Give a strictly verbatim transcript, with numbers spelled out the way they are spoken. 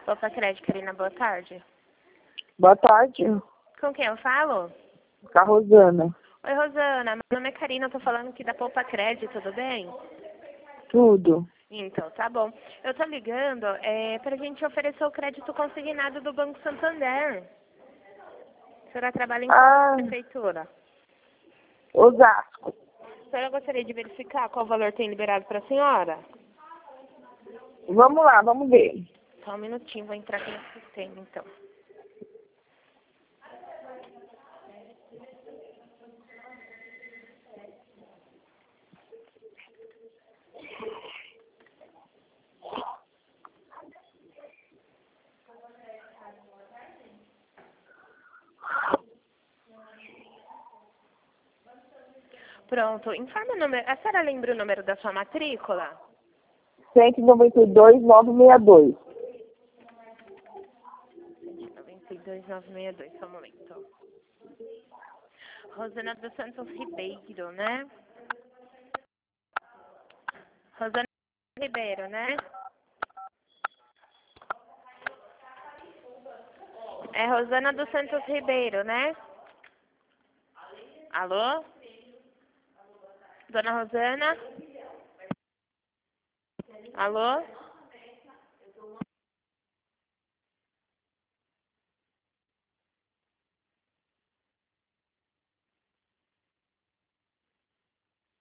Opa, Crédito, Karina, boa tarde. Boa tarde, Com quem eu falo? com a Rosana. Oi, Rosana, meu nome é Karina, eu tô falando aqui da Poupa Crédito, tudo bem? Tudo. Então, tá bom. Eu tô ligando é, pra gente oferecer o crédito consignado do Banco Santander. A senhora trabalha em qual Ah, prefeitura? Osasco. A senhora gostaria de verificar qual valor tem liberado pra senhora? Vamos lá, vamos ver. Só um minutinho, vou entrar aqui no sistema, então. Pronto, informa o número. A senhora lembra o número da sua matrícula? cento e noventa e dois, novecentos e sessenta e dois. noventa e dois, novecentos e sessenta e dois, só um momento. Rosana dos Santos Ribeiro, né? Rosana Ribeiro, né? É Rosana dos Santos Ribeiro, né? Alô? Dona Rosana? Alô?